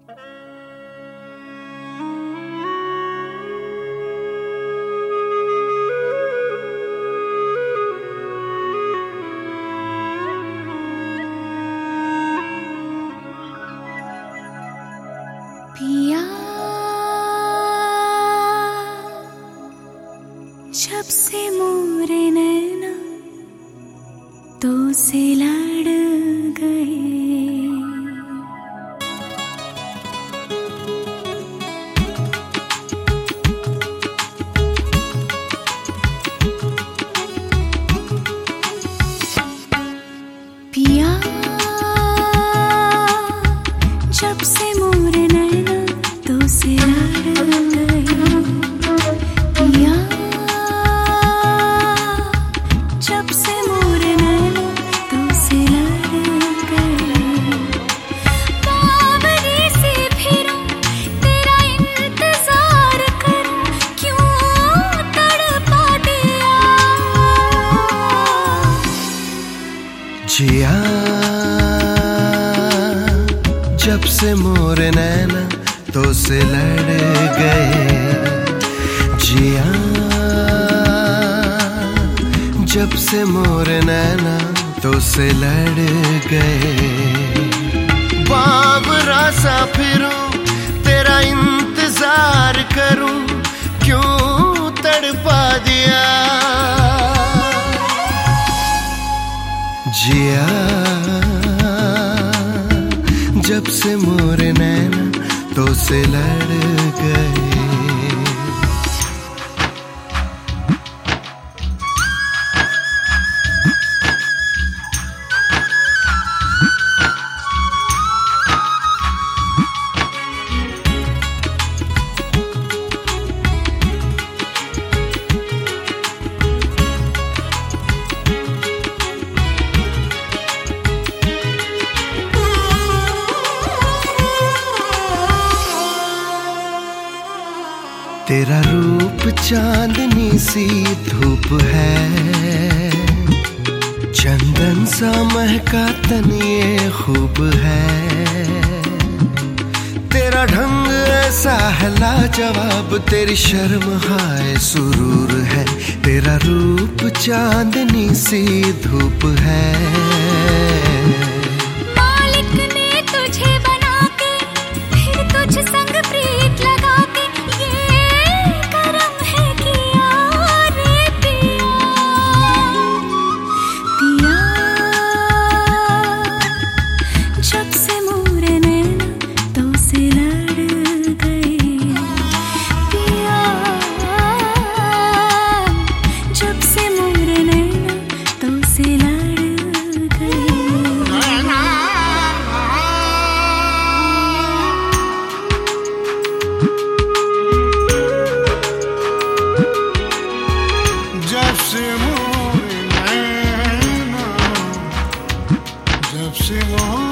पिया जब से मोरे नैना तो से लड़ गए, पिया जब से मोरे नैना तो से लड़ गए, पिया जब से मोरे नैना तो से लड़ गए। बावरी से फिरूं तेरा इंतजार करूं, क्यों तड़पा दिया जिया जब से मोरे नैना तो से लड़ गए, जिया जब से मोरे नैना तो से लड़ गए। बावरा सा फिरूं तेरा इंतजार करूं, क्यों तड़पा दिया जिया जब से मोरे नैना तो से लड़ गए। तेरा रूप चांदनी सी धूप है, चंदन सा महका तन ये खूब है। तेरा ढंग ऐसा है लाजवाब, तेरी शर्म हाय सुरूर है। तेरा रूप चांदनी सी धूप है, मालिक ने तुझे बना के फिर तुझ संग प्रीत लगा के, ये करम है किया रे पिया। पिया जब से मोरे नैना तो से लड़ गए, पिया जब से मोरे नैना तो से लड़ गए। जब से मोरे नैना, जब से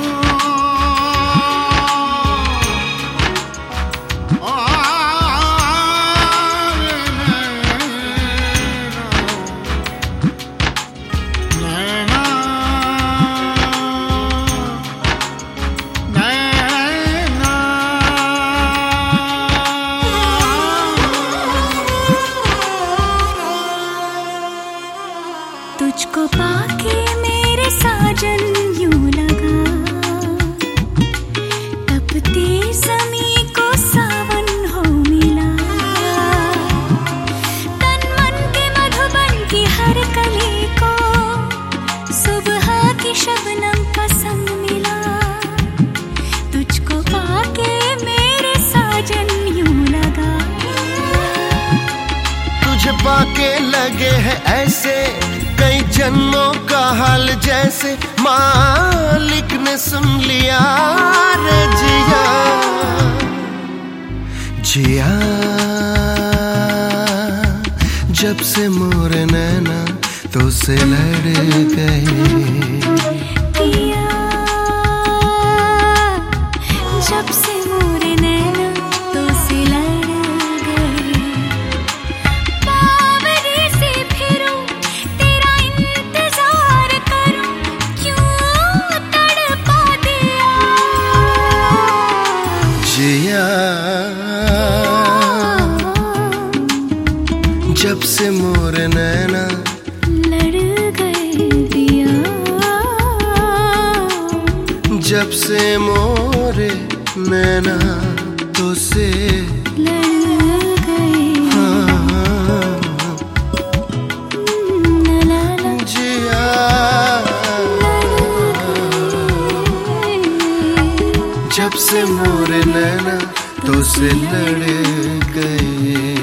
तुझको पाके मेरे साजन यूं लगा, तपती ज़मीं को सावन हो मिला। तन मन के मधुबन की हर कली को सुबह की शबनम का संग मिला। तुझको पाके मेरे साजन यूं लगा, तुझे पाके लगे है ऐसे कई जन्मों का हाल, जैसे मालिक ने सुन लिया रे जिया। जिया जब से मोरे नैना तो से लड़ गए, पिया जब से मोरे नैना तो से लड़ गए। बावरी से फिरूं तेरा इंतजार करूं, क्यों तड़पा दिया से मोरे नैना लड़ गए पिया, जब से मोरे नैना तो से लड़ गए। ला ला जिया जब से मोरे नैना तो से लड़ गए।